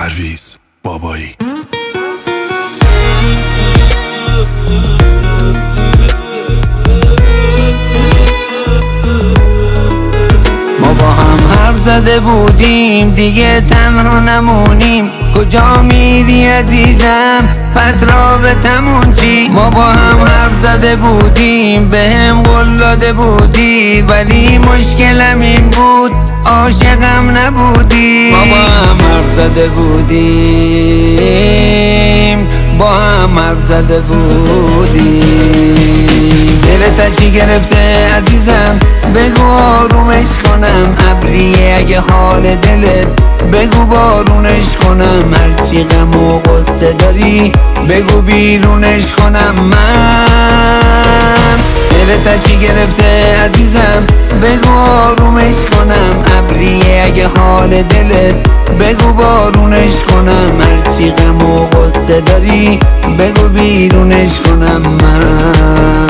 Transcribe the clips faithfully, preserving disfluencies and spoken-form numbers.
پرویز بابایی. ما با هم حرف زده بودیم دیگه تنها نمونیم، کجا میری عزیزم پس رابطمون چی؟ ما با هم حرف زده بودیم بهم قول داده بودی، ولی مشکلم این بود عاشقم نبودی. ما با هم حرف زده بودیم با هم حرف زده بودیم. دلت چی گرفته عزیزم بگو آرومش کنم، ابریه اگه حال دلت بگو بارونش کنم، هرچی غم و غصه داری بگو بیرونش کنم. من دلت چی گرفته عزیزم بگو آرومش کنم، ابریه اگه حال دلت بگو بارونش کنم، هرچی غم و غصه داری بگو بیرونش کنم. من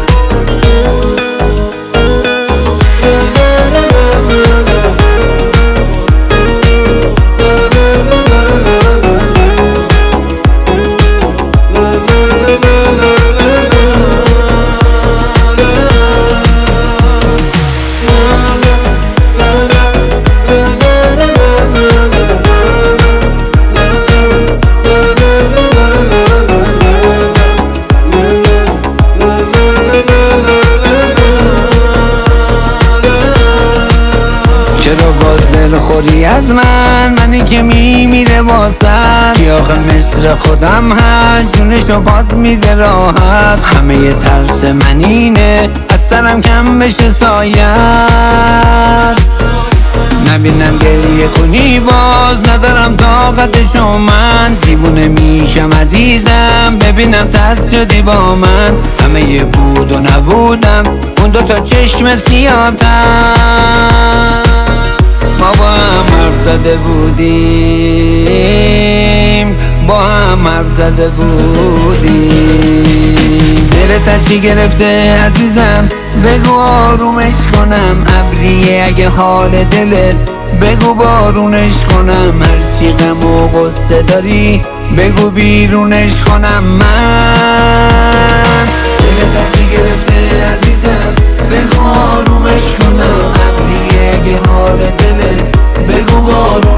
خوری از من منی که میمیره واسد، کی آخه مثل خودم هست جونشو پات میده راحت. همه ی ترس من اینه از سرم کم بشه سایت، نبینم گریه کنی باز ندارم طاقتشو، من دیوونه میشم عزیزم ببینم سرد شدی با من. همه ی بود و نبودم اون دوتا چشم سیاه‌تر. ما با هم حرف زده بودیم با هم حرف زده بودیم. دلت چی گرفته عزیزم بگو آرومش کنم، ابریه اگه حال دلت بگو بارونش کنم، هرچی غم و غصه داری بگو بیرونش کنم. من دلت چی گرفته عزیزم بگو آرومش کنم، ابریه اگه حال دلت بگو بارونش